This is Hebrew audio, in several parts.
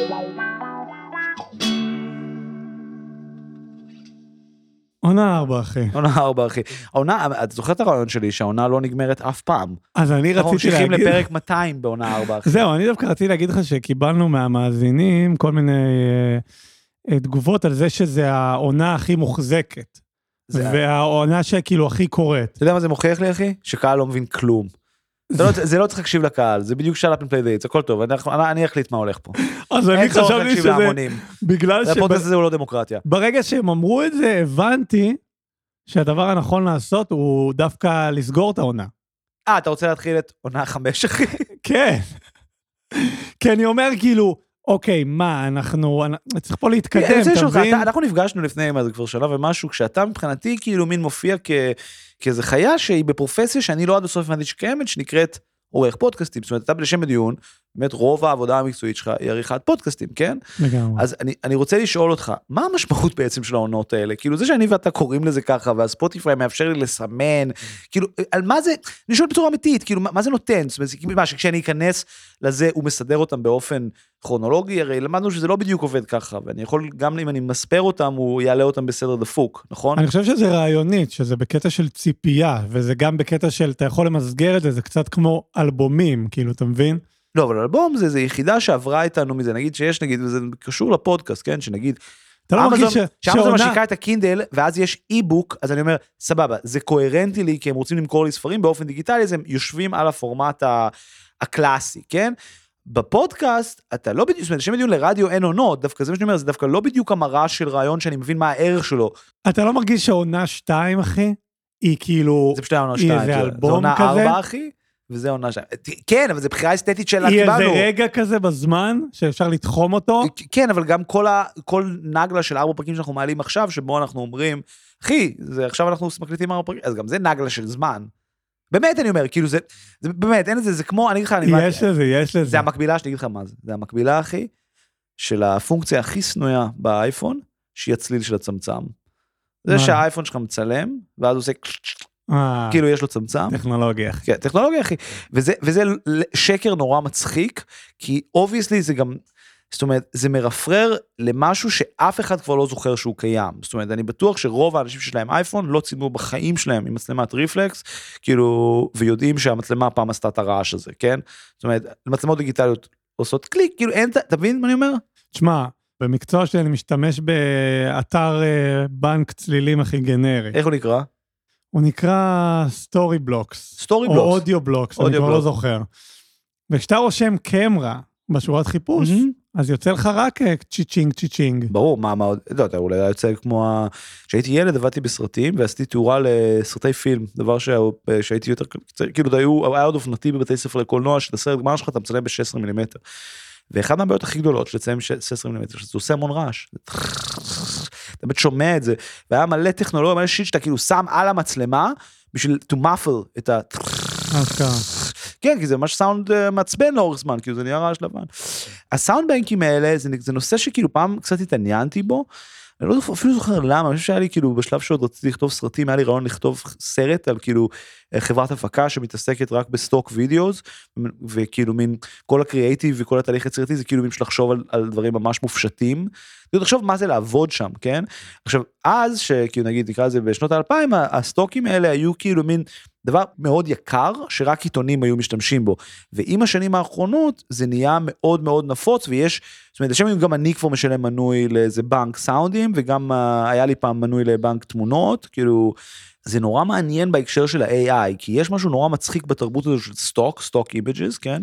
עונה 4, אחי. עונה 4, אחי. העונה, את זוכרת את הרעיון שלי, שהעונה לא נגמרת אף פעם. אז אני אנחנו רציתי ממשיכים להגיד... לפרק 200 בעונה 4, אחי. זהו, אני דווקא רציתי להגיד לך שקיבלנו מהמאזינים כל מיני תגובות על זה שזה העונה הכי מוחזקת. והעונה שכאילו הכי קורית. אתה יודע מה זה מוכיח לי, אחי? שקהל לא מבין כלום. זה לא צריך להקשיב לקהל, זה בדיוק שאלה פן פליידייט, זה הכל טוב, אני אחליט מה הולך פה. אז אני חשבתי שזה... בגלל הפודקאסט הזה הוא לא דמוקרטיה. ברגע שהם אמרו את זה, הבנתי שהדבר הנכון לעשות הוא דווקא לסגור את העונה. אתה רוצה להתחיל את עונה 5, אחי? כן. כי אני אומר כאילו, אוקיי, מה, אנחנו צריך פה להתקדם, תבין? אנחנו נפגשנו לפני מה זה כבר שנה ומשהו, כשאתה מבחינתי כאילו מין מופיע כאיזה חיה שהיא בפרופסיה שאני לא עד הסוף הבנתי שקיימת, שנקראת עורך פודקאסטים, זאת אומרת, אתה לשם בדיון, באמת רוב העבודה המקצועית שלך היא עריכת פודקאסטים, כן? לגמרי. אז אני רוצה לשאול אותך, מה המשמעות בעצם של העונות האלה? כאילו זה שאני ואתה קוראים לזה ככה, והספוטיפיי מאפשר לי לסמן, כאילו, על מה זה, אני שואל בצורה אמיתית, כאילו, מה זה נותן? זאת אומרת, מה, שכשאני אכנס לזה, הוא מסדר אותם באופן כרונולוגי, הרי למדנו שזה לא בדיוק עובד ככה, ואני יכול, גם אם אני מספר אותם, הוא יעלה אותם בסדר דפוק, נכון? אני חושב שזה רעיונית, שזה בקטע של ציפייה, וזה גם בקטע של, אתה יכול למסגר את זה, זה קצת כמו אלבומים, כאילו, אתה מבין? לא, אבל אלבום זה יחידה שעברה איתנו מזה, נגיד שיש, נגיד, וזה קשור לפודקאסט, כן, שנגיד, אתה לא מרגיש שאמזון משיקה את הקינדל, ואז יש אי-בוק, אז אני אומר, סבבה, זה קוהרנטי לי, כי הם רוצים למכור לי ספרים באופן דיגיטלי, אז הם יושבים על הפורמט הקלאסי, כן? בפודקאסט, אתה לא בדיוק, זאת אומרת, שמדיון לרדיו אין עונות, דווקא זה מה שאני אומר, זה דווקא לא בדיוק המראה של רעיון שאני מבין מה הערך שלו. אתה לא מרגיש שהעונה 2, אחי? היא כאילו... זה פשוט העונה 2, זה אלבום עונה כזה? 4, אחי, וזה עונה 2. כן, אבל זה בחירה אסתטית שלה היא קיבלנו. איזה רגע כזה בזמן, שאפשר לתחום אותו? כן, אבל גם כל נגלה של 4 פרקים שאנחנו מעלים עכשיו, שבו אנחנו אומרים, אחי, עכשיו אנחנו מקליטים 4 פרקים, אז גם זה נגלה של זמן. באמת אני אומר, כאילו זה באמת, אין לזה, זה כמו, אני אגיד לך, יש לזה. זה המקבילה, שאני אגיד לך מה זה, זה המקבילה, אחי, של הפונקציה הכי סנויה באייפון, שהיא הצליל של הצמצם. זה שהאייפון שלך מצלם, ואז הוא עושה, כאילו יש לו צמצם. טכנולוגיה, אחי. כן, טכנולוגיה, אחי. וזה שקר נורא מצחיק, כי obviously זה גם, זאת אומרת, זה מרפרר למשהו שאף אחד כבר לא זוכר שהוא קיים. זאת אומרת, אני בטוח שרוב האנשים שיש להם אייפון לא צילמו בחיים שלהם עם מצלמת ריפלקס, כאילו, ויודעים שהמצלמה פעם עשתה את הרעש הזה, כן? זאת אומרת, מצלמות דיגיטליות עושות קליק, כאילו, אין, תבין מה אני אומר? תשמע, במקצוע שלי אני משתמש באתר בנק צלילים הכי גנרי. איך הוא נקרא? הוא נקרא סטורי בלוקס. או אודיו בלוקס, אני כבר לא זוכר. וכשאתה רושם קמרה בשורת חיפוש, אז יוצא לך רק צ'יצ'ינג. ברור, מה עוד, אתה אולי יוצא כמו, כשהייתי ילד עבדתי בסרטים, ועשיתי תאורה לסרטי פילם, דבר שהייתי יותר, כאילו היה עוד אופנתי בבתי ספר לקולנוע, של הסרט גמר שלך אתה מצלם ב-16 מילימטר. ואחד מהבעיות הכי גדולות של לצלם 16 מילימטר, שזה עושה המון רעש. אתה באמת שומע את זה, והיה מלא טכנולוגיה, מלא שיט שאתה כאילו שם על המצלמה, בשביל to muffle את ה... כן, כי זה ממש סאונד מעצבן לאורך זמן, כאילו זה נהיה רעש לבן. הסאונד בנקים האלה, זה נושא שכאילו פעם קצת התעניינתי בו, אני לא אפילו זוכר למה, אני חושב שהיה לי כאילו בשלב שעוד רציתי לכתוב סרטים, היה לי רעיון לכתוב סרט על כאילו חברת הפקה שמתעסקת רק בסטוק וידאוס, וכאילו מין כל הקריאייטיב וכל התהליך יצירתי, זה כאילו מין שלחשוב על דברים ממש מופשטים, תחשוב מה זה לעבוד שם, כן? עכשיו, אז שכאילו נגיד נקרא לזה בשנות ה-2000, הסטוקים האלה היו כאילו מין דבר מאוד יקר, שרק עיתונים היו משתמשים בו, ועם השנים האחרונות זה נהיה מאוד מאוד נפוץ, ויש, זאת אומרת, השם גם אני כבר משלם מנוי לאיזה בנק סאונדים, וגם היה לי פעם מנוי לבנק תמונות, כאילו, זה נורא מעניין בהקשר של ה-AI, כי יש משהו נורא מצחיק בתרבות הזו של סטוק אימג'ס, כן?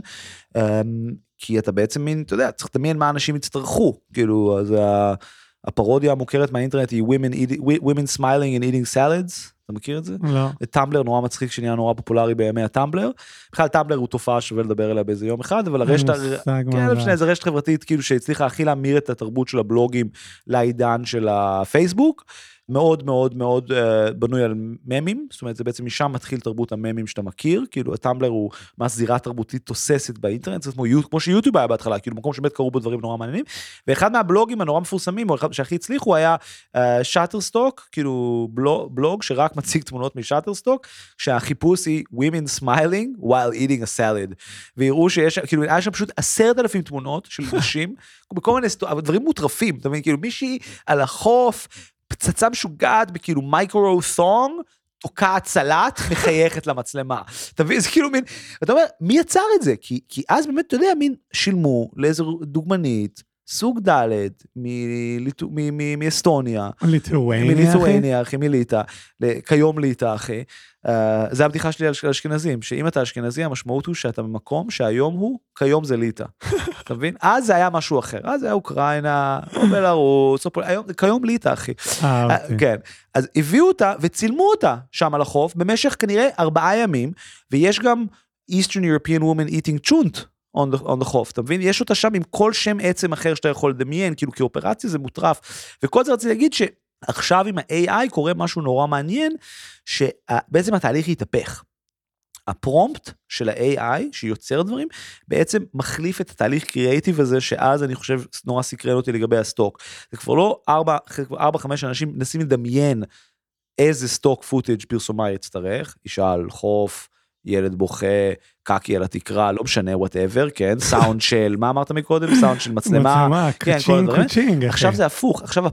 כי אתה בעצם מין, אתה יודע, צריך לדמיין מה אנשים יצטרכו, כאילו, אז הפרודיה המוכרת מהאינטרנט היא women smiling and eating salads, אתה מכיר את זה? לא. טמבלר נורא מצחיק שנהיה נורא פופולרי בימי הטמבלר, בכלל טמבלר הוא תופעה שווה לדבר אליה באיזה יום אחד, אבל הרשת, כן, זה רשת חברתית כאילו שהצליחה הכי להמיר את התרבות של הבלוגים לעידן של הפייסבוק, מאוד מאוד מאוד בנוי על ממים, זאת אומרת, זה בעצם משם מתחיל תרבות הממים שאתה מכיר, כאילו הטמבלר הוא ממש זירה תרבותית תוססת באינטרנט, זה כמו שיוטיוב היה בהתחלה, כאילו מקום שבאמת קראו בו דברים נורא מעניינים, ואחד מהבלוגים הנורא מפורסמים, או אחד שהכי הצליחו, היה שטרסטוק, כאילו בלוג שרק מציג תמונות משטרסטוק, שהחיפוש היא women smiling while eating a salad, ויראו שיש, כאילו היה שם פשוט 10,000 תמונות של נשים, בכל מיני דברים מוטרפים, אתה מבין, כאילו מישהי על החוף, פצצה משוגעת בכאילו מייקרו-תונג, תוקעת סלט, מחייכת למצלמה. אתה מבין, זה כאילו מין, אתה אומר, מי יצר את זה? כי אז באמת, אתה יודע, מין שילמו לאיזו דוגמנית, סוג ד' מאסטוניה, מליטואניה, אחי, מליטה, כיום ליטה, אחי. זה הבדיחה שלי על אשכנזים, שאם אתה אשכנזי, המשמעות הוא שאתה במקום שהיום הוא, כיום זה ליטה. אתה מבין? אז זה היה משהו אחר, אז זה היה אוקראינה, או בלרוס, כיום ליטה, אחי. כן. אז הביאו אותה וצילמו אותה שם על החוף, במשך כנראה 4 ימים, ויש גם Eastern European woman eating chunt. on the חוף, אתה מבין? יש אותה שם עם כל שם עצם אחר שאתה יכול לדמיין, כאילו כאופרציה זה מוטרף, וכל זה רציתי להגיד שעכשיו עם ה-AI קורה משהו נורא מעניין, שבעצם התהליך יתהפך. הפרומפט של ה-AI שיוצר דברים, בעצם מחליף את התהליך קריאייטיב הזה, שאז אני חושב נורא סקרן אותי לגבי הסטוק. זה כבר לא 4-5 אנשים מנסים לדמיין איזה סטוק פוטאג' פרסומה יצטרך, אישה על חוף, ילד בוכה, קקי על התקרה, לא משנה, whatever, כן, סאונד של, מה אמרת מקודם? סאונד של מצלמה, כן, כל הדברים. עכשיו זה הפוך, עכשיו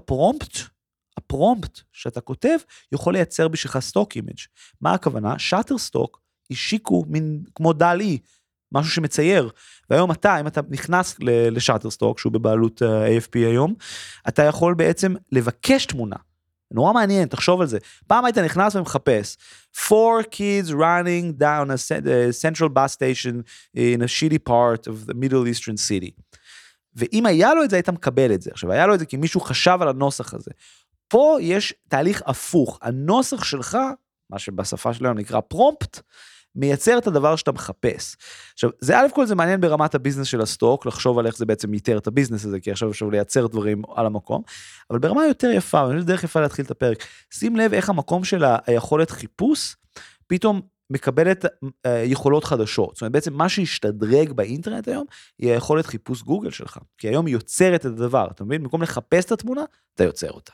הפרומפט שאתה כותב, יכול לייצר בשבילך סטוק אימג'. מה הכוונה? שטרסטוק השיקו מין כמו דלי, משהו שמצייר, והיום אם אתה נכנס לשטרסטוק, שהוא בבעלות AFP היום, אתה יכול בעצם לבקש תמונה, נורא מעניין, תחשוב על זה. פעם היית נכנס ומחפש, 4 kids running down a central bus station in a shitty part of the Middle Eastern city. ואם היה לו את זה, היית מקבל את זה. עכשיו, היה לו את זה כי מישהו חשב על הנוסח הזה. פה יש תהליך הפוך. הנוסח שלך, מה שבשפה שלנו נקרא פרומפט, מייצר את הדבר שאתה מחפש. עכשיו, זה א' כל זה מעניין ברמת הביזנס של הסטוק, לחשוב על איך זה בעצם ייתר את הביזנס הזה, כי עכשיו אפשר לייצר דברים על המקום, אבל ברמה יותר יפה, ואני חושב דרך יפה להתחיל את הפרק, שים לב איך המקום של היכולת חיפוש, פתאום מקבלת יכולות חדשות. זאת אומרת, בעצם מה שישתדרג באינטרנט היום, היא היכולת חיפוש גוגל שלך, כי היום היא יוצרת את הדבר, אתה מבין? במקום לחפש את התמונה, אתה יוצר אותה.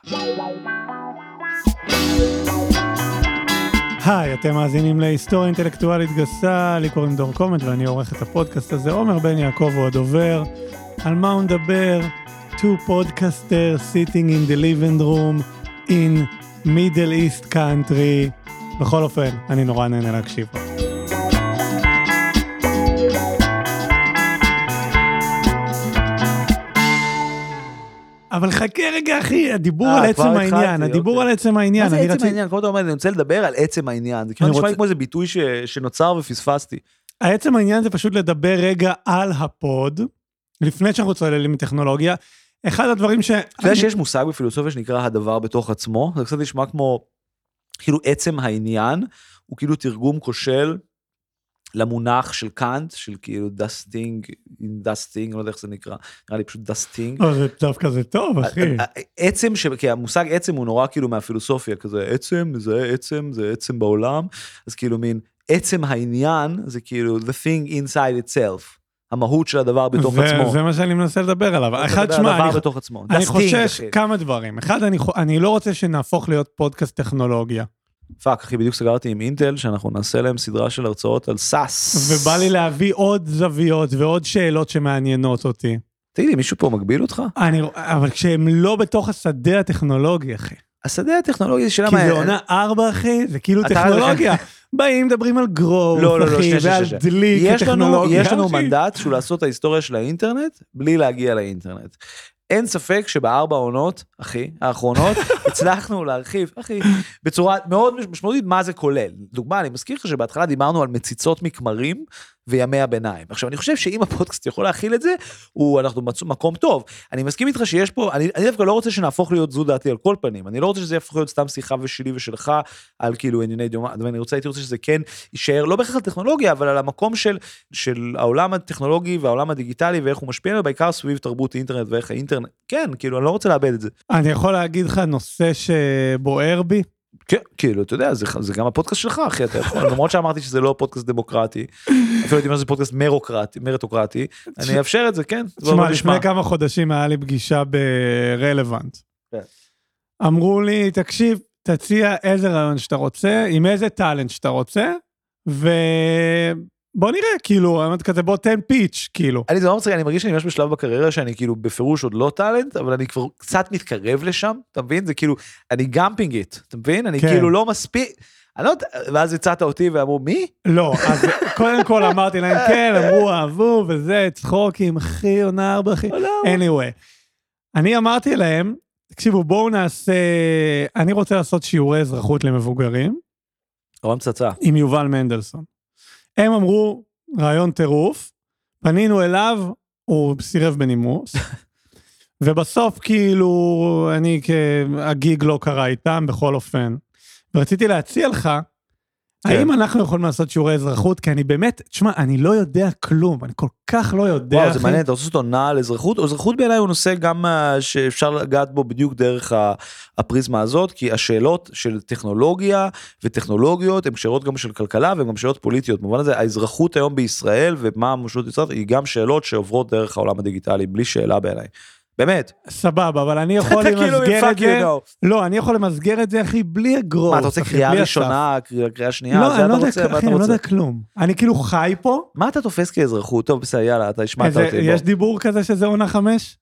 היי, אתם מאזינים להיסטוריה אינטלקטואלית גסה, לי קוראים דור קומט ואני עורך את הפודקאסט הזה, עומר בן יעקב הוא הדובר, על מה הוא מדבר? Two podcasters sitting in the living room in Middle East country, בכל אופן, אני נורא נהנה להקשיב פה. אבל חכה רגע אחי, הדיבור על עצם העניין, הדיבור על עצם העניין. מה זה עצם העניין? כמו אתה אומר, אני רוצה לדבר על עצם העניין, זה כאילו נשמע כמו איזה ביטוי שנוצר ופספסתי. העצם העניין זה פשוט לדבר רגע על הפוד, לפני שאנחנו צוללים מטכנולוגיה, אחד הדברים ש... אתה יודע שיש מושג בפילוסופיה שנקרא הדבר בתוך עצמו, זה קצת נשמע כמו, כאילו עצם העניין, הוא כאילו תרגום כושל, למונח של קאנט, של כאילו דסטינג, לא יודע איך זה נקרא, נראה לי פשוט דסטינג. זה דווקא זה טוב, אחי. עצם, כי המושג עצם הוא נורא כאילו מהפילוסופיה, כזה עצם, זה עצם בעולם, אז כאילו מין, עצם העניין, זה כאילו the thing inside itself, המהות של הדבר בתוך עצמו. זה מה שאני מנסה לדבר עליו. אחד, שמה, אני חושש כמה דברים. אחד, אני לא רוצה שנהפוך להיות פודקאסט טכנולוגיה. פאק, אחי, בדיוק סגרתי עם אינטל, שאנחנו נעשה להם סדרה של הרצאות על סאס. ובא לי להביא עוד זוויות ועוד שאלות שמעניינות אותי. תגידי, מישהו פה מגביל אותך? אבל כשהם לא בתוך השדה הטכנולוגי, אחי. השדה הטכנולוגי זה שאלה כי זה עונה 4, אחי, זה כאילו טכנולוגיה. באים, מדברים על גרוב, אחי, ועל דליק הטכנולוגיה. יש לנו מנדט שהוא לעשות את ההיסטוריה של האינטרנט, בלי להגיע לאינטרנט. אין ספק שב4 עונות, אחי, האחרונות, הצלחנו להרחיב, אחי, בצורה מאוד משמעותית מה זה כולל. דוגמה, אני מזכיר לך שבהתחלה דיברנו על מציצות מקמרים, וימי הביניים. עכשיו, אני חושב שאם הפודקאסט יכול להכיל את זה, אנחנו מצאו מקום טוב. אני מסכים איתך שיש פה, אני דווקא לא רוצה שנהפוך להיות זו דעתי על כל פנים, אני לא רוצה שזה יהפוך להיות סתם שיחה ושלי ושלך, על כאילו ענייני דיומה, ואני הייתי רוצה שזה כן יישאר, לא בהכרח על טכנולוגיה, אבל על המקום של העולם הטכנולוגי והעולם הדיגיטלי, ואיך הוא משפיע, בעיקר סביב תרבות האינטרנט ואיך האינטרנט, כן, כאילו, אני לא רוצה לאבד את זה. אני יכול להגיד לך נושא שבוער בי? כן, כאילו, אתה יודע, זה גם הפודקאסט שלך, אחי, אתה יכול, למרות שאמרתי שזה לא פודקאסט דמוקרטי, אפילו הייתי אומר שזה פודקאסט מריטוקרטי, אני אאפשר את זה, כן? תשמע, לפני כמה חודשים היה לי פגישה ברלוונט. אמרו לי, תקשיב, תציע איזה רעיון שאתה רוצה, עם איזה טלנט שאתה רוצה, ובוא נראה, כאילו, אמרת כזה, בוא תן פיץ', כאילו. אני זה לא מצחיק, אני מרגיש שאני ממש בשלב בקריירה, שאני כאילו בפירוש עוד לא טלנט, אבל אני כבר קצת מתקרב לשם, אתה מבין? זה כאילו, אני גאמפינג איט, אתה מבין? אני כאילו לא מספיק, אני לא יודע, ואז הצעת אותי ואמרו, מי? לא, אז קודם כל אמרתי להם, כן, אמרו, אהבו, וזה, צחוקים, אחי, עונה 4, אחי. anyway, אני אמרתי להם, תקשיבו, בואו נעשה, אני רוצה לעשות שיעורי אזרחות למבוגרים. רעיון פצצה. עם יובל מנדלסון. הם אמרו, רעיון טירוף, פנינו אליו, הוא סירב בנימוס, ובסוף כאילו, אני הגיג לא קרה איתם, בכל אופן. ורציתי להציע לך, האם אנחנו יכולים לעשות שיעורי אזרחות? כי אני באמת, תשמע, אני לא יודע כלום, אני כל כך לא יודע. וואו, זה מעניין, אתה רוצה לעשות עונה על אזרחות? אזרחות בעיניי הוא נושא גם שאפשר לגעת בו בדיוק דרך הפריזמה הזאת, כי השאלות של טכנולוגיה וטכנולוגיות, הן שאלות גם של כלכלה, והן גם שאלות פוליטיות. במובן הזה, האזרחות היום בישראל, ומה המשמעות בישראל, היא גם שאלות שעוברות דרך העולם הדיגיטלי, בלי שאלה בעיניי. באמת. סבבה, אבל אני יכול למסגר את זה, לא, אני יכול למסגר את זה, אחי, בלי אגרות. מה, אתה רוצה קריאה ראשונה, קריאה שנייה? לא, אני לא יודע כלום. אני כאילו חי פה. מה אתה תופס כאזרחות? טוב, בסדר, יאללה, אתה השמעת אותי. יש דיבור כזה שזה עונה 5?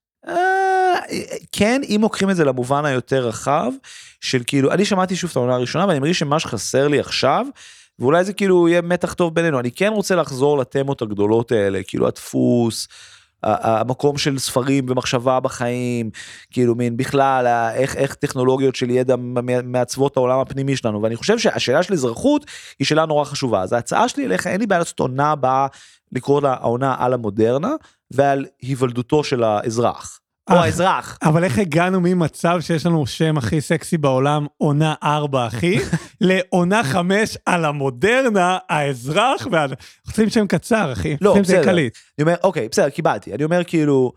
כן, אם לוקחים את זה למובן היותר רחב, של כאילו, אני שמעתי שוב את העונה הראשונה, ואני מרגיש שמה שחסר לי עכשיו, ואולי זה כאילו יהיה מתח טוב בינינו, אני כן רוצה לחזור לתמות הגדולות האלה, כאילו הדפוס, המקום של ספרים ומחשבה בחיים, כאילו מין בכלל, איך טכנולוגיות של ידע מעצבות העולם הפנימי שלנו, ואני חושב שהשאלה של אזרחות היא שאלה נורא חשובה, אז ההצעה שלי אליך, אין לי בעיה לעשות עונה הבאה, לקרוא לה העונה על המודרנה, ועל היוולדותו של האזרח. או האזרח. אבל איך הגענו ממצב שיש לנו שם הכי סקסי בעולם, עונה 4 אחי, לעונה 5 על המודרנה, האזרח, רוצים שם קצר אחי. לא, בסדר. אני אומר, אוקיי, בסדר, קיבלתי. אני אומר כאילו,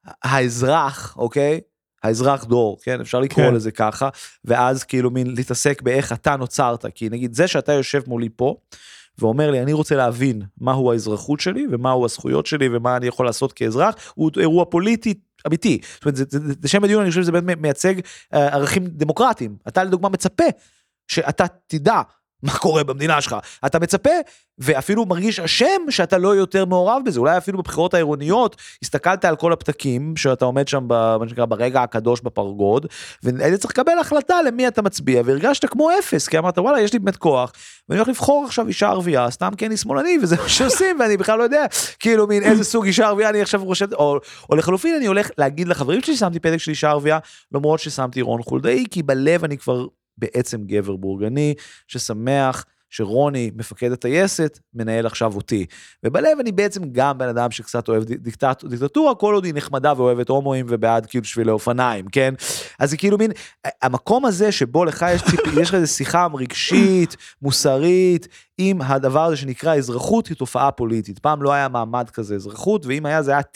האזרח, אוקיי? האזרח דור, כן? אפשר לקרוא לזה ככה, ואז כאילו מין להתעסק באיך אתה נוצרת, כי נגיד זה שאתה יושב מולי פה, ואומר לי, אני רוצה להבין מהו האזרחות שלי, ומהו הזכויות שלי, ומה אני יכול לעשות כאזרח, הוא אירוע פוליטי אמיתי. זאת אומרת, זה שם הדיון, אני חושב שזה באמת מייצג ערכים דמוקרטיים. אתה לדוגמה מצפה, שאתה תדע מה קורה במדינה שלך. אתה מצפה, ואפילו מרגיש השם שאתה לא יותר מעורב בזה. אולי אפילו בבחירות העירוניות, הסתכלת על כל הפתקים, שאתה עומד שם ברגע הקדוש בפרגוד, ואתה צריך לקבל החלטה למי אתה מצביע, והרגשת כמו אפס, כי אמרת, וואלה, יש לי באמת כוח, ואני הולך לבחור עכשיו אישה ערבייה, סתם כי אני שמאלני, וזה מה שעושים, ואני בכלל לא יודע, כאילו, מין איזה סוג אישה ערבייה אני עכשיו חושב, או לחלופין, אני הולך להגיד לחברים שלי, שמתי פתק של אישה ערבייה, למרות ששמתי רון חולדאי, כי בלב אני כבר בעצם גבר בורגני, ששמח שרוני, מפקד הטייסת, מנהל עכשיו אותי. ובלב אני בעצם גם בן אדם שקצת אוהב דיקטטורה, כל עוד היא נחמדה ואוהבת הומואים ובעד כאילו שבילי אופניים, כן? אז זה כאילו מין, המקום הזה שבו לך יש לך איזו שיחה רגשית, מוסרית, עם הדבר הזה שנקרא אזרחות, היא תופעה פוליטית. פעם לא היה מעמד כזה אזרחות, ואם היה זה היה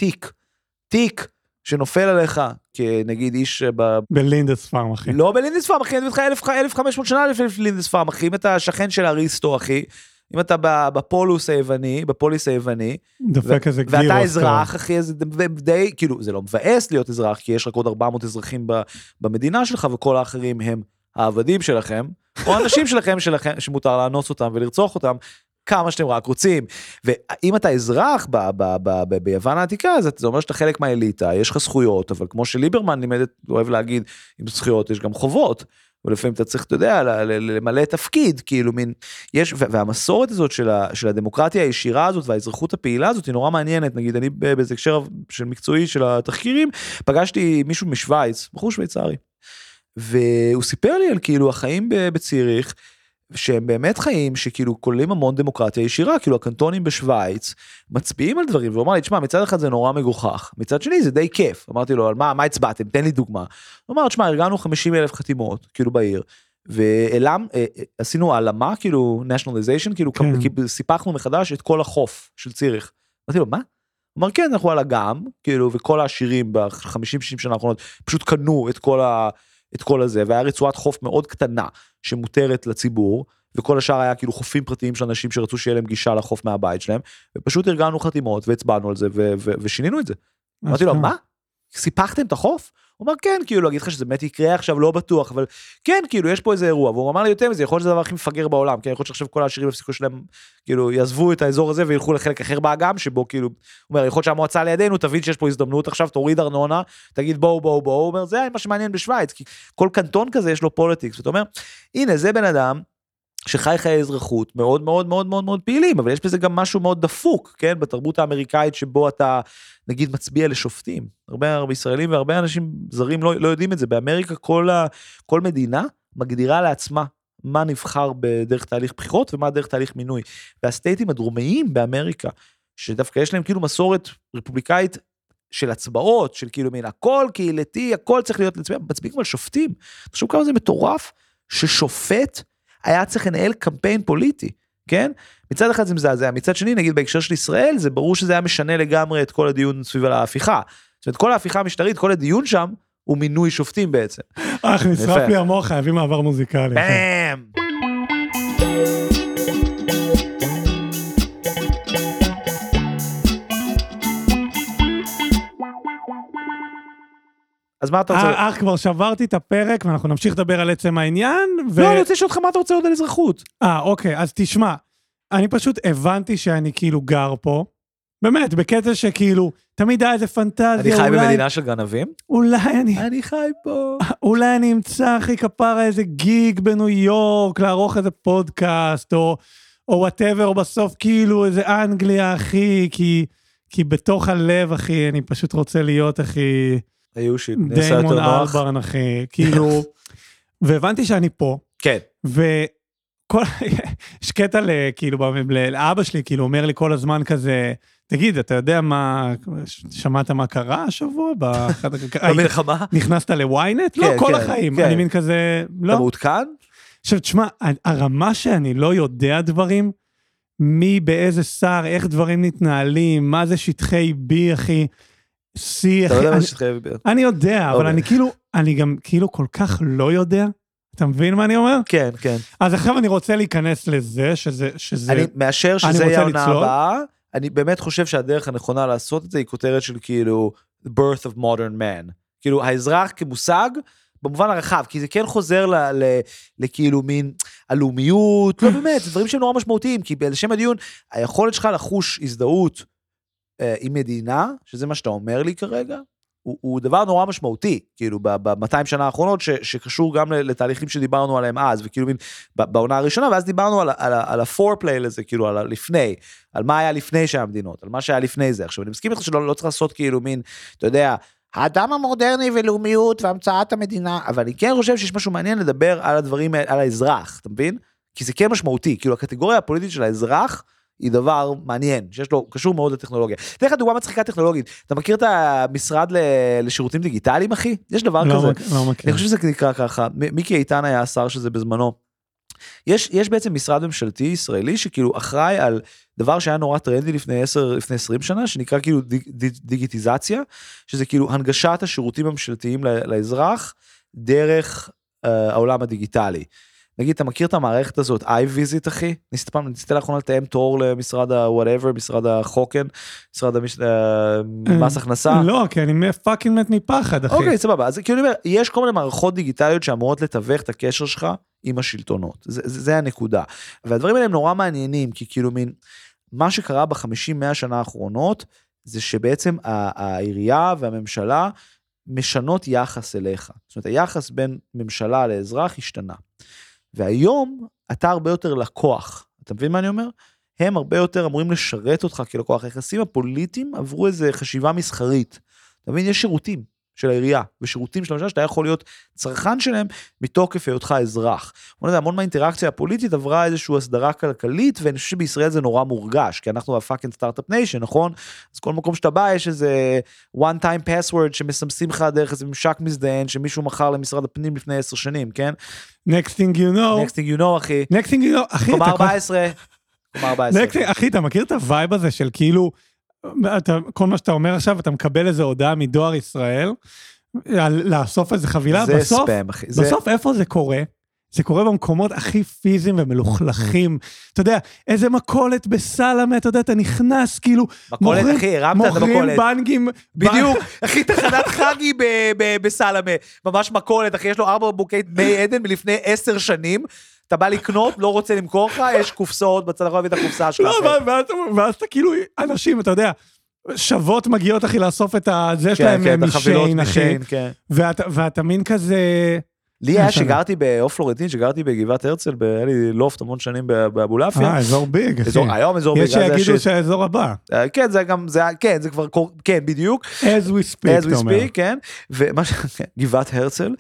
תיק, שנופל עליך, כנגיד איש בלינדס פארם, אחי. לא בלינדס פארם, אחי, אני מביא לך 1500 שנה לפני לינדס פארם, אחי, אם אתה שכן של אריסטו, אחי, אם אתה בפוליס היווני, דופק איזה גירוס. ואתה אזרח, אחי, זה די, כאילו, זה לא מבאס להיות אזרח, כי יש רק עוד 400 אזרחים במדינה שלך, וכל האחרים הם העבדים שלכם, או האנשים שלכם שמותר לאנוס אותם ולרצוח אותם, כמה שאתם רק רוצים, ואם אתה אזרח ביוון העתיקה, אז זה אומר שאתה חלק מהאליטה, יש לך זכויות, אבל כמו שליברמן אוהב להגיד, עם זכויות יש גם חובות, ולפעמים אתה צריך, אתה יודע, למלא תפקיד, כאילו מין, והמסורת הזאת של הדמוקרטיה הישירה הזאת, והאזרחות הפעילה הזאת, היא נורא מעניינת, נגיד, אני באיזה הקשר של מקצועי של התחקירים, פגשתי מישהו משוויץ, בחור שוויצרי, והוא סיפר לי על כאילו החיים בציריך, שהם באמת חיים שכאילו כוללים המון דמוקרטיה ישירה, כאילו הקנטונים בשוויץ מצביעים על דברים, והוא אמר לי, תשמע, מצד אחד זה נורא מגוחך, מצד שני זה די כיף, אמרתי לו, על מה הצבעתם, תן לי דוגמה, הוא אמר, תשמע, ארגנו 50,000 חתימות, כאילו בעיר, ועשינו העלמה, כאילו nationalization, כאילו סיפחנו מחדש את כל החוף של ציריך, אמרתי לו, מה? הוא אמר, כן, אנחנו על אגם, כאילו, וכל העשירים ב-50-60 שנה האחרונות, פשוט קנו את כל הזה, והיה רצועת חוף מאוד קטנה, שמותרת לציבור, וכל השאר היה כאילו חופים פרטיים של אנשים שרצו שיהיה להם גישה לחוף מהבית שלהם, ופשוט ארגנו חתימות, והצבענו על זה, ושינינו את זה. אמרתי לו, מה? סיפחתם את החוף? הוא אמר, כן, כאילו, להגיד לך שזה באמת יקרה עכשיו, לא בטוח, אבל כן, כאילו, יש פה איזה אירוע, והוא אמר לי יותר מזה, יכול להיות שזה הדבר הכי מפגר בעולם, כי יכול להיות שעכשיו כל העשירים הפסיקו שלהם, כאילו, יעזבו את האזור הזה, וילכו לחלק אחר באגם, שבו, כאילו, הוא אומר, יכול להיות שהמועצה לידינו, תבין שיש פה הזדמנות, עכשיו תוריד ארנונה, תגיד בואו, הוא אומר, זה מה שמעניין בשוויץ, כי כל קנטון כזה יש לו פוליטיקס, ואתה אומר, הנה, זה בן אדם שחי חיי אזרחות מאוד מאוד מאוד מאוד מאוד פעילים, אבל יש בזה גם משהו מאוד דפוק, כן, בתרבות האמריקאית שבו אתה, נגיד, מצביע לשופטים, הרבה ישראלים והרבה אנשים זרים לא יודעים את זה, באמריקה כל מדינה מגדירה לעצמה מה נבחר בדרך תהליך בחירות ומה דרך תהליך מינוי, והסטייטים הדרומיים באמריקה, שדווקא יש להם כאילו מסורת רפובליקאית של הצבעות, של כאילו מין הכל קהילתי, הכל צריך להיות מצביעים על שופטים, תחשוב כמה זה מטורף, ששופט היה צריך לנהל קמפיין פוליטי, כן? מצד אחד זה מזעזע, מצד שני, נגיד בהקשר של ישראל, זה ברור שזה היה משנה לגמרי את כל הדיון סביב על ההפיכה. זאת אומרת, כל ההפיכה המשטרית, כל הדיון שם, הוא מינוי שופטים בעצם. נשרף לי המוח, חייבים מעבר מוזיקלי. בם! אז מה אתה רוצה? כבר שברתי את הפרק, ואנחנו נמשיך לדבר על עצם העניין. לא, אני רוצה לשאול אותך מה אתה רוצה עוד על אזרחות. אוקיי, אז תשמע, אני פשוט הבנתי שאני כאילו גר פה, באמת, בקטע שכאילו, תמיד היה איזה פנטזיה. אני חי במדינה של גנבים? אולי אני חי פה. אולי אני אמצא אחי כפרה איזה גיג בניו יורק, לערוך איזה פודקאסט, או whatever, או בסוף כאילו איזה אנגליה, אחי, כי בתוך הלב, אחי, אני פשוט רוצה להיות, אחי, דיימון אלברן, אחי, כאילו, והבנתי שאני פה. כן. יש קטע כאילו, לאבא שלי, כאילו, אומר לי כל הזמן כזה, תגיד, אתה יודע מה, שמעת מה קרה השבוע? במלחמה? נכנסת לוויינט? לא, כל החיים. אני מין כזה, לא. אתה מעודכן? עכשיו, תשמע, הרמה שאני לא יודע דברים, מי באיזה שר, איך דברים מתנהלים, מה זה שטחי בי, אחי, אתה יודע מה זה שטחי בי? אני יודע, אבל אני גם כאילו כל כך לא יודע. אתה מבין מה אני אומר? כן, כן. אז עכשיו אני רוצה להיכנס לזה, שזה... אני מאשר שזה יהיה העונה הבאה, אני באמת חושב שהדרך הנכונה לעשות את זה, היא כותרת של כאילו, the birth of modern man. כאילו, האזרח כמושג, במובן הרחב, כי זה כן חוזר לכאילו מין הלאומיות, לא באמת, זה דברים שהם נורא משמעותיים, כי בשם הדיון, היכולת שלך לחוש הזדהות עם מדינה, שזה מה שאתה אומר לי כרגע, הוא דבר נורא משמעותי, כאילו, ב-200 שנה האחרונות, שקשור גם לתהליכים שדיברנו עליהם אז, וכאילו, בעונה הראשונה, ואז דיברנו על ה-foreplay לזה, כאילו, על לפני, על מה היה לפני שהמדינות, על מה שהיה לפני זה. עכשיו, אני מסכים איתך שלא צריך לעשות כאילו מין, אתה יודע, האדם המודרני ולאומיות והמצאת המדינה, אבל אני כן חושב שיש משהו מעניין לדבר על הדברים, על האזרח, אתה מבין? כי זה כן משמעותי, כאילו, הקטגוריה הפוליטית של האזרח, היא דבר מעניין, שיש לו, קשור מאוד לטכנולוגיה. תן לך דוגמה מצחיקה טכנולוגית, אתה מכיר את המשרד לשירותים דיגיטליים, אחי? יש דבר כזה. לא מכיר. אני חושב שזה נקרא ככה, מיקי איתן היה השר שזה בזמנו. יש בעצם משרד ממשלתי ישראלי, שכאילו אחראי על דבר שהיה נורא טרנדי לפני 20 שנה, שנקרא כאילו דיגיטיזציה, שזה כאילו הנגשת השירותים הממשלתיים לאזרח, דרך העולם הדיגיטלי. נגיד, אתה מכיר את המערכת הזאת, iVisit, אחי? ניסיתי לאחרונה לתאם תור למשרד ה-whatever, משרד החוקן, משרד מס הכנסה. לא, כי אני פאקינג מת מפחד, אחי. אוקיי, סבבה. אז כאילו, יש כל מיני מערכות דיגיטליות שאמורות לתווך את הקשר שלך עם השלטונות. זה הנקודה. והדברים האלה הם נורא מעניינים, כי כאילו מין, מה שקרה ב-50-100 שנה האחרונות, זה שבעצם העירייה והממשלה משנות יחס אליך. זאת אומרת, היחס בין ממשלה לאזרח השתנה. והיום אתה הרבה יותר לקוח, אתה מבין מה אני אומר? הם הרבה יותר אמורים לשרת אותך כלקוח, היחסים הפוליטיים עברו איזו חשיבה מסחרית, אתה מבין? יש שירותים של העירייה, ושירותים של הממשלה, שאתה יכול להיות צרכן שלהם, מתוקף היותך אזרח. המון מהאינטראקציה הפוליטית עברה איזושהי הסדרה כלכלית, ואני חושב שבישראל זה נורא מורגש, כי אנחנו הפאקינג סטארט-אפ ניישן, נכון? אז כל מקום שאתה בא, יש איזה one time password, שמסמסים לך דרך איזה ממשק מזדהן, שמישהו מכר למשרד הפנים לפני 10 שנים, כן? next thing you know, אחי. next thing you know, אחי, קומה 14. אחי, אתה מכיר את הווייב הזה של כאילו, כל מה שאתה אומר עכשיו, אתה מקבל איזו הודעה מדואר ישראל, לאסוף איזו חבילה, זה ספאם, אחי. בסוף איפה זה קורה? זה קורה במקומות הכי פיזיים ומלוכלכים. אתה יודע, איזה מקולת בסלמה, אתה יודע, אתה נכנס, כאילו, מקולת, אחי, הרמת את המקולת. מוכרים בנגים. בדיוק, אחי, תחנת חגי בסלמה. ממש מקולת, אחי, יש לו 4 בוקי מי עדן מלפני 10 שנים. אתה בא לקנות, לא רוצה למכור לך, יש קופסאות בצד אחר ואת הקופסה שלך. לא, ואז אתה כאילו, אנשים, אתה יודע, שוות מגיעות, אחי, לאסוף את זה שלהם משיין, אחי. ואתה מין כזה... לי היה שגרתי באופלורנטין, שגרתי בגבעת הרצל, היה לי לופט המון שנים באבולעפיה. אזור ביג, אחי. היום אזור ביג. יש שיגידו שהאזור הבא. כן, זה גם, כן, זה כבר, כן, בדיוק. As we speak, אתה אומר. כן, גבעת הרצל,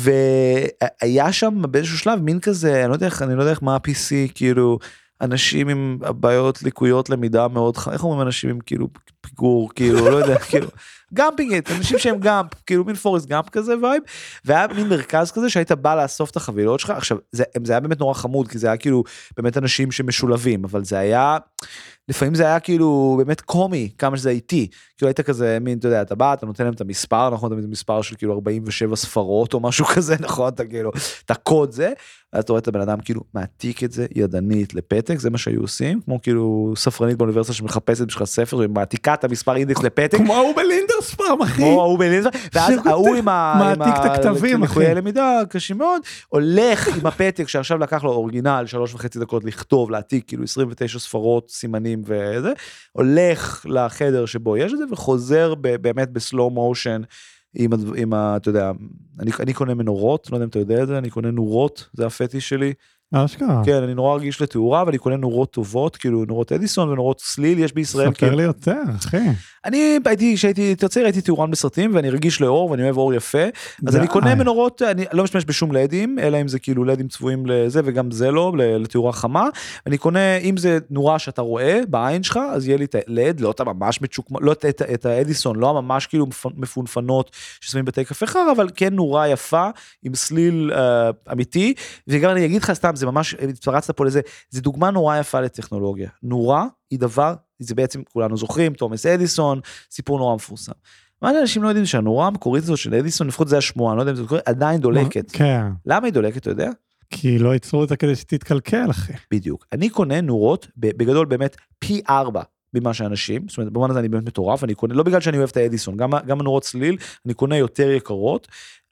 והיה שם באיזשהו שלב מין כזה, אני לא יודע איך מה ה-PC, כאילו, אנשים עם בעיות ליקויות למידה מאוד, איך אומרים אנשים עם כאילו פיגור, כאילו, לא יודע, כאילו, גאמפינג, אנשים שהם גאמפ, כאילו מין פורסט גאמפ כזה וייב, והיה מין מרכז כזה שהיית בא לאסוף את החבילות שלך, עכשיו, זה היה באמת נורא חמוד, כי זה היה כאילו באמת אנשים שמשולבים, אבל זה היה, לפעמים זה היה כאילו באמת קומי, כמה שזה איתי, כאילו היית כזה, מין, אתה יודע, אתה בא, אתה נותן להם את המספר, נכון, אתה מספר של כאילו 47 ספרות או משהו כזה, נכון, אתה כאילו, אתה קוד זה, ואז אתה רואה את הבן אדם כאילו מעתיק את זה ידנית לפתק, זה מה שהיו עושים, כמו כאילו ספרנית באוניברסיטה שמחפשת בשביל ספר, ומעתיקה את המספר אינדקס לפתק. כמו ההוא בלינדרספארם, אחי. כמו ההוא בלינדרספארם, ואז ההוא עם מעתיק את הכתבים, אחי. ליקויי למידה קשים מאוד, הולך עם הפתק שעכשיו לקח לו אורגינל 3.5 דקות לכתוב, להעתיק כאילו 29 ספרות, סימנים וזה, הולך לחדר שבו יש את זה, וחוזר באמת בסלואו מושן, עם אתה יודע, אני קונה מנורות, לא יודע אם אתה יודע את זה, אני קונה נורות, זה הפטיש שלי. אשכרה. כן, אני נורא רגיש לתאורה, ואני קונה נורות טובות, כאילו נורות אדיסון ונורות סליל, יש בישראל. ספר לי יותר, אחי. אני כשהייתי תרצה, הייתי תאורן בסרטים, ואני רגיש לאור, ואני אוהב אור יפה, אז אני קונה מנורות, אני לא משתמש בשום לדים, אלא אם זה כאילו לדים צבועים לזה, וגם זה לא, לתאורה חמה, אני קונה, אם זה נורה שאתה רואה בעין שלך, אז יהיה לי את הלד, לא אתה ממש מצ'וק, לא את האדיסון, לא ממש כאילו מפונפנות, ששמים בתי קפה חר, אבל כן נורה יפה, עם סליל אמיתי, וגם אני אגיד לך סתם, זה ממש, התפרצת פה לזה, זה דוגמה נורא יפה לטכנולוגיה. נורה היא דבר, זה בעצם כולנו זוכרים, תומס אדיסון, סיפור נורא מפורסם. מה אנשים לא יודעים שהנורה המקורית הזאת של אדיסון, לפחות זה השמועה, אני לא יודע אם זה קורה, עדיין דולקת. כן. למה היא דולקת, אתה יודע? כי לא ייצרו אותה כדי שתתקלקל, אחי. בדיוק. אני קונה נורות, בגדול באמת, פי 4 ממה שאנשים, זאת אומרת, במובן הזה אני באמת מטורף, אני קונה, לא בגלל שאני אוהב את האדיסון, גם הנורות סליל, אני קונה יותר יקרות,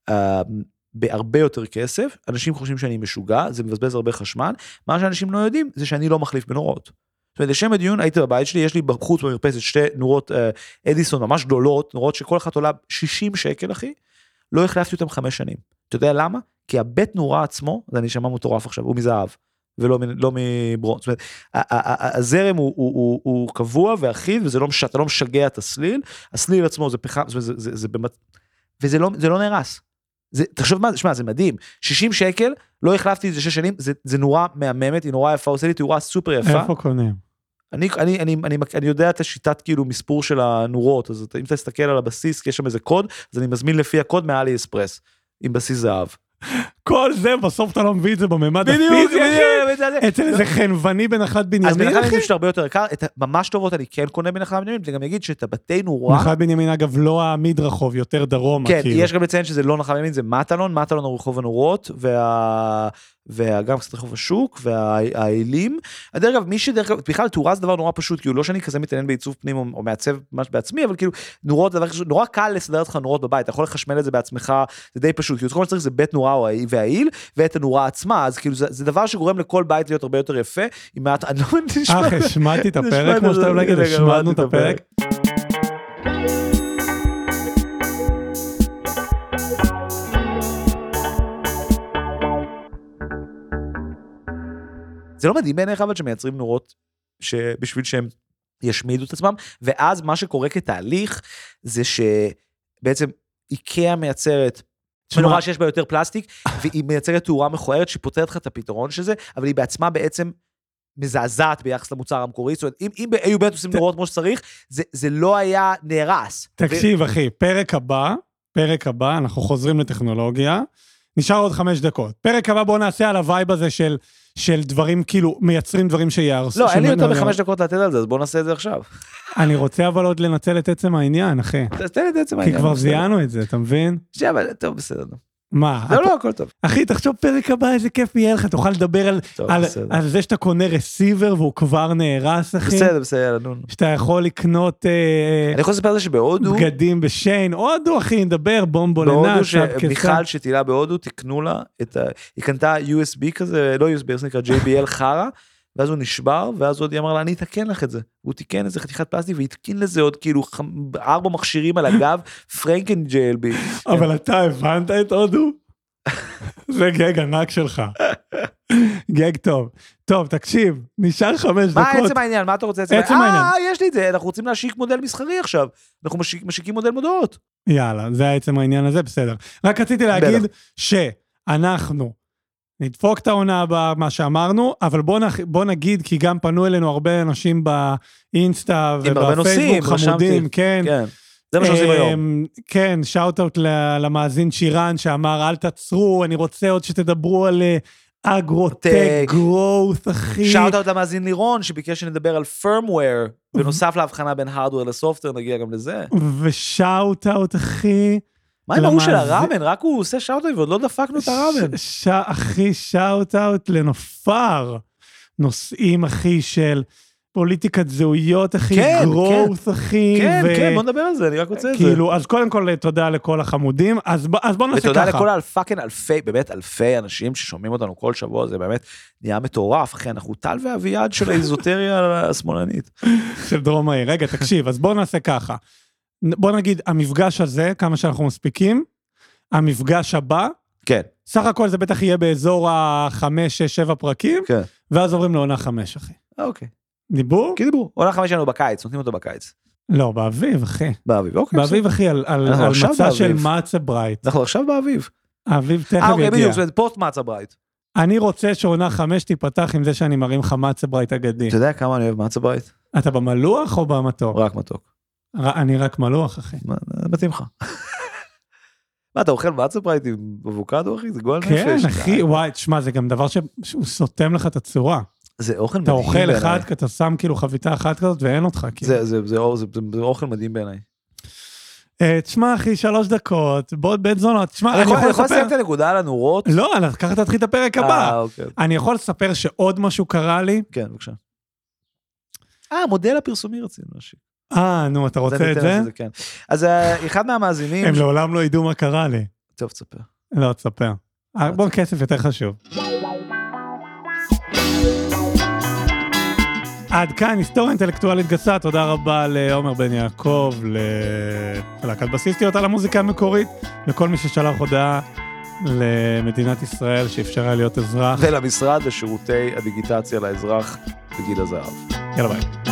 בהרבה יותר כסף, אנשים חושבים שאני משוגע, זה מבזבז הרבה חשמל, מה שאנשים לא יודעים, זה שאני לא מחליף בנורות. זאת אומרת, לשם הדיון, הייתי בבית שלי, יש לי בחוץ במרפסת 2 נורות אדיסון ממש גדולות, נורות שכל אחת עולה 60 שקל, אחי, לא החלפתי אותם 5 שנים. אתה יודע למה? כי הבית נורה עצמו, זה נשמע מטורף עכשיו, הוא מזהב, ולא מברון. זאת אומרת, הזרם הוא קבוע ואחיד, ואתה לא משגע את הסליל, הסליל עצמו זה פחם, וזה לא נהרס. תחשוב מה, שמע, זה מדהים, 60 שקל, לא החלפתי את זה 6 שנים, זה נורא מהממת, היא נורא יפה, עושה לי תאורה סופר יפה. איפה קונים? אני יודע את השיטת כאילו מספור של הנורות, אז אם אתה תסתכל על הבסיס, כי יש שם איזה קוד, אז אני מזמין לפי הקוד מאלי אספרס, עם בסיס זהב. כל זה, בסוף אתה לא מביא את זה בממד הפיזי, אחי. אצל איזה חנווני בנחלת בנימין, אז בנחלת בנימין שאתה הרבה יותר יקר, את ממש טובות אני כן קונה בנחלת בנימין, וגם אגיד שאת הבתי נורה... נחלת בנימין, אגב, לא המדרחוב, יותר דרומה. כן, יש גם לציין שזה לא נחלת בנימין, זה מטלון הוא רחוב הנורות, וגם קצת רחוב השוק, והאלים. דרך אגב, בכלל תאורה זה דבר נורא פשוט, כאילו לא שאני כזה מתעניין בעיצוב פנים, או מעצב ממש בעצמי, אבל כאילו נורות זה דבר נורא קל לסדר לך נורות בבית, אתה יכול לחשמל את זה בעצמך, זה די פשוט, כאילו כל מה שצריך זה בית נורה והעיל, ואת הנורה עצמה, אז כאילו זה דבר שגורם לכל בית להיות הרבה יותר יפה, השמעתי את הפרק, כמו שאתה אולי להגיד, השמענו את הפרק. זה לא מדהים בעיניך אבל שמייצרים נורות שבשביל שהם ישמידו את עצמם, ואז מה שקורה כתהליך זה שבעצם איקאה מייצרת מנורה שיש בה יותר פלסטיק, והיא מייצרת תאורה מכוערת שפותרת לך את הפתרון של זה, אבל היא בעצמה בעצם מזעזעת ביחס למוצר המקורי, זאת אומרת, אם היו באמת עושים נורות כמו שצריך, זה לא היה נהרס. תקשיב, אחי, פרק הבא, אנחנו חוזרים לטכנולוגיה, נשאר עוד 5 דקות. פרק הבא בוא נעשה על הווייב הזה של דברים, כאילו, מייצרים דברים שיערסו. לא, אין לי יותר מ5 דקות לתת על זה, אז בוא נעשה את זה עכשיו. אני רוצה אבל עוד לנצל את עצם העניין, אחי. תן את עצם העניין. כי כבר זיינו את זה, אתה מבין? אבל טוב, בסדר. מה? לא, הכל טוב. אחי, תחשוב פרק הבא, איזה כיף יהיה לך, תוכל לדבר על זה שאתה קונה רסיבר והוא כבר נהרס, אחי. בסדר, נו. שאתה יכול לקנות אני יכול לספר על זה שבהודו, בגדים בשיין, הודו, אחי, נדבר, בומבולנה. בהודו, שמיכל שתילה בהודו, תקנו לה, היא קנתה USB כזה, לא USB, זה נקרא JBL חרה, ואז הוא נשבר, ואז עוד היא אמרה לה, אני אתקן לך את זה. הוא תיקן איזה חתיכת פלסטיק, והתקין לזה עוד כאילו 4 מכשירים על הגב, פרנקן JLB. אבל אתה הבנת את הודו? זה גג ענק שלך. גג טוב. טוב, תקשיב, נשאר 5 דקות. מה עצם העניין? מה אתה רוצה עצם העניין? יש לי את זה, אנחנו רוצים להשיק מודל מסחרי עכשיו. אנחנו משיקים מודל מודעות. יאללה, זה העצם העניין הזה, בסדר. רק רציתי להגיד שאנחנו נדפוק את העונה הבאה, מה שאמרנו, אבל בוא נגיד, כי גם פנו אלינו הרבה אנשים באינסטה ובפייסבוק חמודים, כן. זה מה שעושים היום. כן, שאוט-אוט למאזין שירן, שאמר, אל תעצרו, אני רוצה עוד שתדברו על אגרוטק, growth, אחי. שאוט-אוט למאזין לירון, שביקש שנדבר על firmware, בנוסף להבחנה בין hardware לסופטוור, נגיע גם לזה. ושאוט-אוט, אחי, מה עם ההוא של הרמן? רק הוא עושה שאוט-אוט ועוד לא דפקנו את הרמן. אחי, שאוט-אוט לנופר. נושאים, אחי, של פוליטיקת זהויות, אחי, growth, אחי. כן, בוא נדבר על זה, אני רק רוצה את זה. כאילו, אז קודם כל, תודה לכל החמודים, אז בוא נעשה ככה. ותודה לכל פאקינג אלפי, באמת אלפי אנשים ששומעים אותנו כל שבוע, זה באמת נהיה מטורף, אחי, אנחנו טל ואביעד של האיזוטריה השמאלנית. של דרום העיר. רגע, תקשיב, אז בוא נעשה ככה. בוא נגיד, המפגש הזה, כמה שאנחנו מספיקים, המפגש הבא, כן. סך הכל זה בטח יהיה באזור 5, 6, 7 פרקים, כן. ואז עוברים לעונה 5, אחי. אוקיי. דיבור? כי דיבור. עונה 5 שלנו בקיץ, נותנים אותו בקיץ. לא, באביב, אחי. באביב, אוקיי. באביב, אחי, על מצע של מצה ברייט. אנחנו עכשיו באביב. האביב תכף יגיע. אוקיי, בדיוק, זאת פוסט מצה ברייט. אני רוצה שעונה 5 תיפתח עם זה שאני מרים לך מצה ברייט אגדי. אתה יודע כמה אני אוהב מצה ברייט? אתה במלוח או במתוק? רק מתוק. אני רק מלוח, אחי. מתאים לך. מה, אתה אוכל מצה ברייט עם אבוקדו, אחי? זה גועל נפש. כן, אחי, וואי, תשמע, זה גם דבר שהוא סותם לך את הצורה. זה אוכל מדהים בעיניי. אתה אוכל אחד, אתה שם כאילו חביתה אחת כזאת ואין אותך. זה אוכל מדהים בעיניי. תשמע, אחי, 3 דקות, בוא בית זונות. תשמע, אני יכול לסיים את הנקודה על הנורות? לא, ככה תתחיל את הפרק הבא. אני יכול לספר שעוד משהו קרה לי? כן, בבקשה. מודל הפרסומי רצינו להשיק. נו, אתה רוצה את זה? אז אחד מהמאזינים... הם לעולם לא ידעו מה קרה לי. טוב, תספר. לא, תספר. בוא, כסף יותר חשוב. עד כאן, היסטוריה אינטלקטואלית גסה, תודה רבה לעומר בן יעקב, ללהקת בסיסטיות על המוזיקה המקורית, לכל מי ששלח הודעה למדינת ישראל שאפשרה להיות אזרח. ולמשרד לשירותי הדיגיטציה לאזרח בגיל הזהב. יאללה ביי.